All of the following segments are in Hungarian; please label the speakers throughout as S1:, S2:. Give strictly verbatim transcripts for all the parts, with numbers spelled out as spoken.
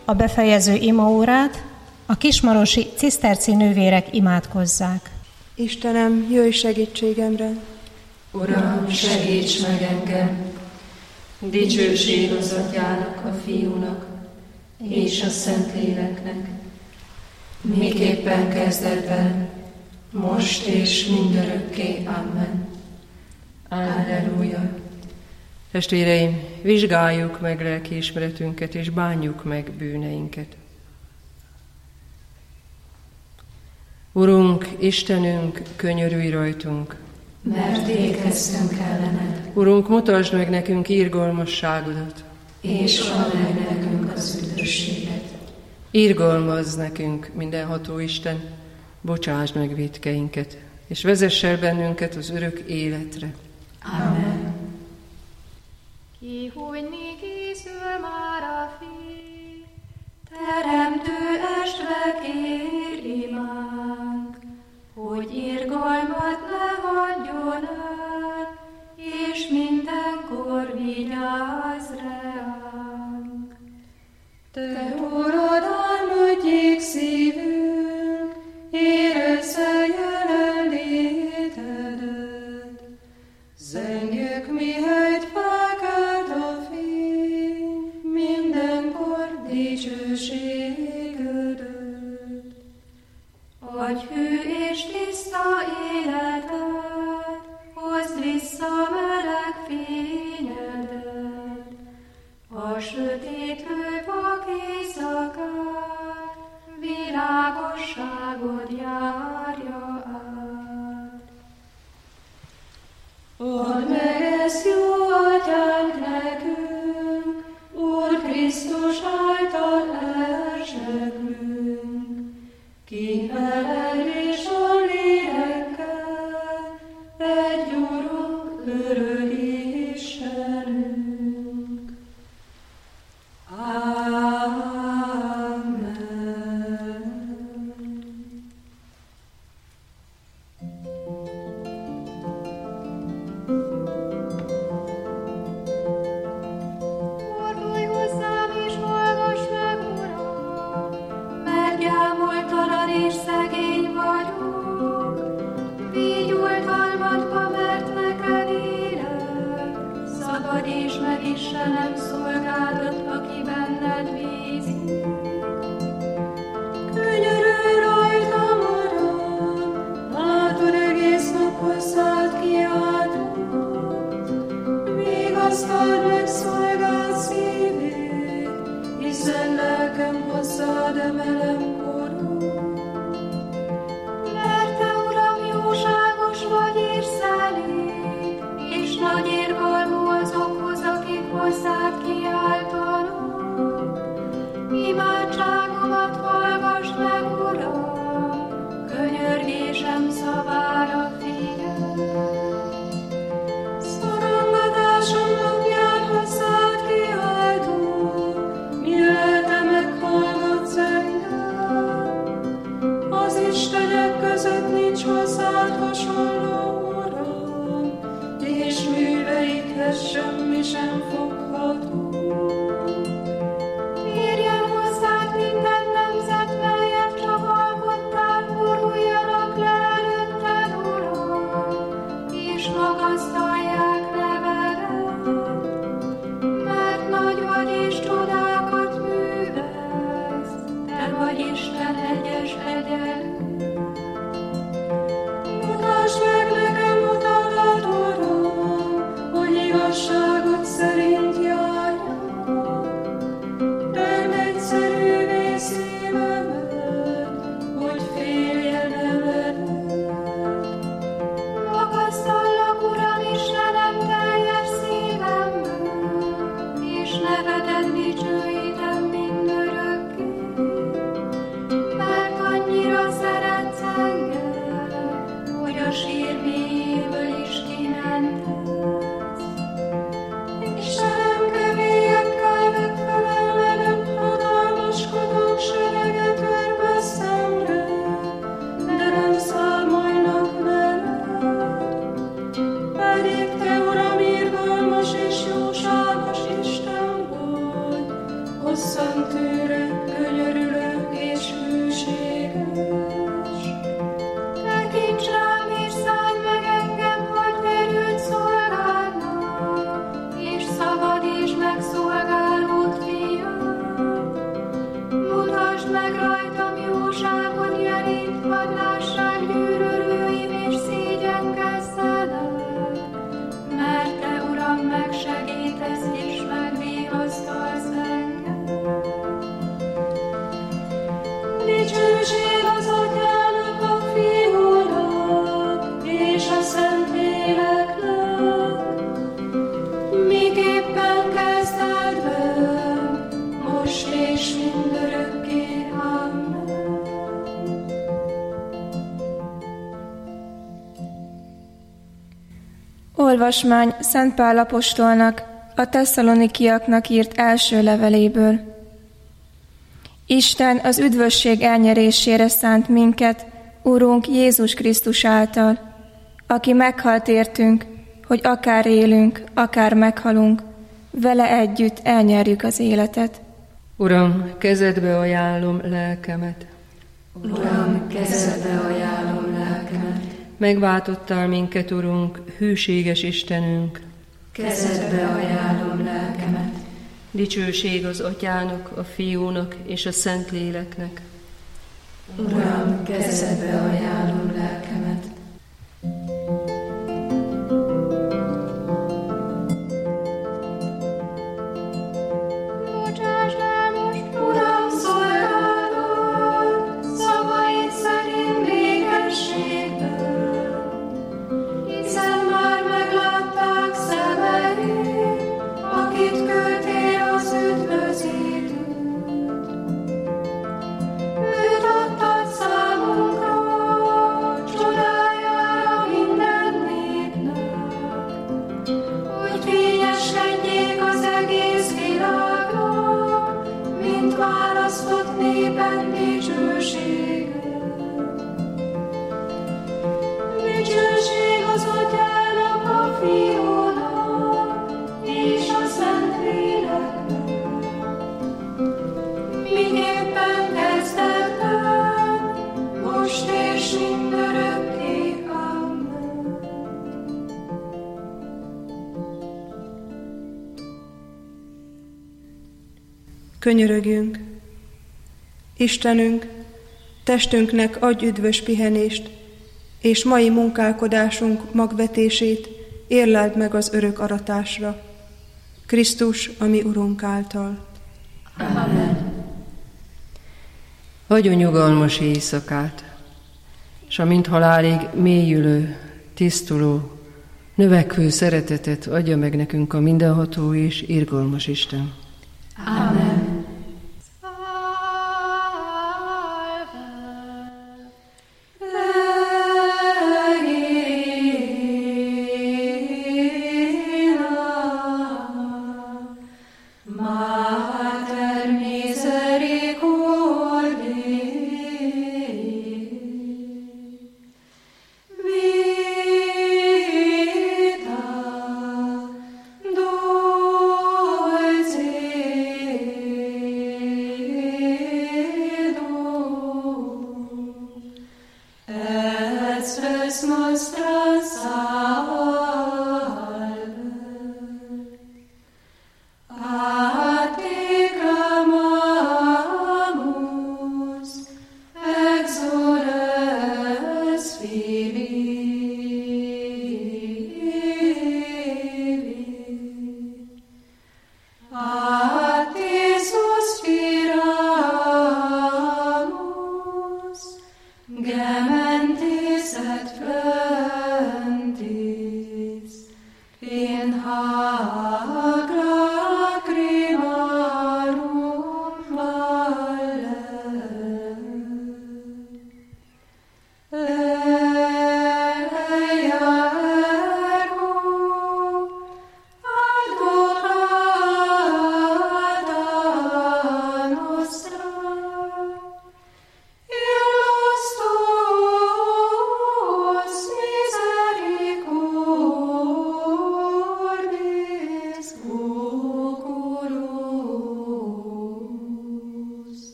S1: a befejező imaórát a kismarosi ciszterci nővérek imádkozzák.
S2: Istenem, jöjj segítségemre!
S3: Uram, segíts meg engem! Dicsőség az Atyának, a Fiúnak és a Szentléleknek, miképpen kezdetben, most és mindörökké. Amen. Alleluja.
S4: Testvéreim, vizsgáljuk meg lelkiismeretünket, és bánjuk meg bűneinket. Urunk, Istenünk, könyörülj rajtunk!
S3: Mert ékeztünk ellened.
S4: Urunk, mutasd meg nekünk irgalmasságodat,
S3: és add meg nekünk az üdvösséget.
S4: Irgalmazz nekünk, mindenható Isten, bocsásd meg vétkeinket, és vezess el bennünket az örök életre.
S3: Amen.
S5: Kihújni készül már a fény, teremtő estre kér imánk, hogy irgalmat ne hagyjon el, és mindenkor vigyázz ránk. Te uradalmadjék szívünk, érezze jelenlétedet, zengjük mihelyt felkelt a fény, mindenkor dicsőségedet. Adj hű és tiszta életet, hozd vissza meleg fényedet, a sötétlő vak éjszakát, világosságod járja át. Add meg ezt, jó Atyánk, nekünk, Úr Krisztus által elseglünk, ki veled és a lélekkel, egy Urunk, örök Istenünk. Amen. Fordulj hozzám és hallgass meg, Uram, mert gyámoltalan és szegény vagyok. Vigy oltalmadba, mert neked élek, szabadíts meg Istenem szolgádat, aki benned bízik. Könyörülj rajtam, Uram, látod, egész nap hozzád kiáltok. Vigasztald meg szolgád szívét, hiszen lelkem hozzád emelem korom. Mert te, Uram, jóságos vagy és szelíd, és nagy irgalmú azokhoz, akik hozzád kiáltanak. Imádságomat hallgass meg, Uram, könyörgésem szavára figyelj. Szorongatásom napján hozzád kiáltok, mi lelke meghallgatsz engem. Az istenek között nincs hozzád hasonló, Uram, és műveidhez semmi sem fogható. Érjen hozzád minden nemzet, melyet csak alkottál, boruljanak le előtted, Uram, és magasztalják nevedet, mert nagy vagy és csodákat művelsz, te vagy Isten egyes egyenlő. Mutasd meg nekem utadat, Uram, hogy igazságod szerint járjak. Tedd egyszerűvé szívemet, hogy féljen eledned. Magasztallak, Uram, Istenem, teljes szívemből, és nevedet dicsőítem mindörökké. Mert annyira szeretsz engem, hogy a sír mélyéből is kimentetsz. Istenem, kevélyekkel megfelelledem, hatalmaskodók sereget örve szemre, de nem számolnak veled. Pedig te, Uram, irgalmas és jóságos Isten vagy, hosszan tűrő,
S6: Olvasmány Szent Pál apostolnak, a tesszalonikiaknak írt első leveléből. Isten az üdvösség elnyerésére szánt minket, Urunk Jézus Krisztus által, aki meghalt értünk, hogy akár élünk, akár meghalunk, vele együtt elnyerjük az életet.
S4: Uram, kezedbe ajánlom lelkemet.
S3: Uram, kezedbe ajánlom lelkemet.
S4: Megváltottál minket, Urunk, hűséges Istenünk.
S3: Kezedbe ajánlom lelkemet.
S4: Dicsőség az Atyának, a Fiúnak és a Szentléleknek.
S3: Uram, kezedbe ajánlom lelkemet.
S5: Bocsásd el most, Uram, szolgálatod, szavaid szerint békességben, hiszen már meglátták szemeid, akit küldtél az üdvözítőt. Őt adtad számunkra, csodájára minden népnek, hogy fényeskedjék az egész világnak, mint választott népen dicsősége. Dicsőség az Atyának, a Fiúnak és a Szentléleknek, miképpen kezdetben, most és mindörökké. Amen.
S2: Könyörögjünk! Istenünk, testünknek adj üdvös pihenést, és mai munkálkodásunk magvetését érleld meg az örök aratásra. Krisztus, a mi Urunk által.
S3: Amen.
S4: Adjon nyugalmas éjszakát, s a mint halálig mélyülő, tisztuló, növekvő szeretetet adja meg nekünk a mindenható és irgalmas Isten.
S3: Amen.
S5: Dulce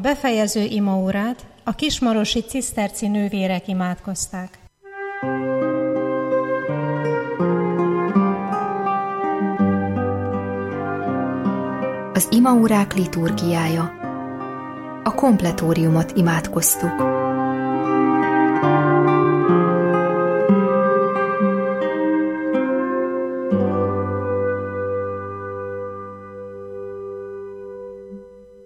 S1: A befejező imaórát a kismarosi ciszterci nővérek imádkozták.
S7: Az imaórák liturgiája. A kompletóriumot imádkoztuk.